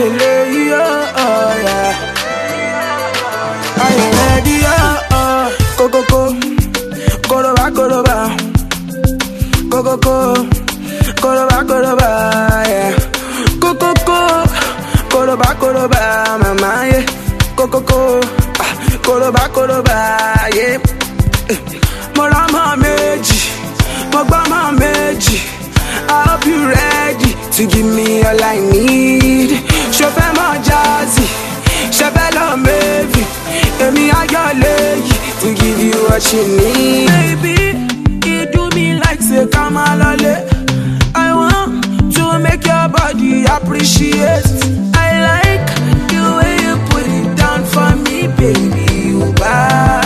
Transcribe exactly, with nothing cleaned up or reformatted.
lele, oh, oh, yeah. Are you ready, oh, oh. Go, go, go. Koroba, koroba. Go, go, go. Koroba, koroba, yeah. Go, go, go. Koroba, koroba, mama, yeah. Go, go, go. Koroba, koroba, yeah. Morama meji, Mogama meji. I hope you ready to give me all I need. Chauffeur my jazzy, chauffeur maybe. Let me have your leg to give you what you need. Baby, you do me like say Kamalole. I want to make your body appreciate. I like the way you put it down for me, baby. You bad.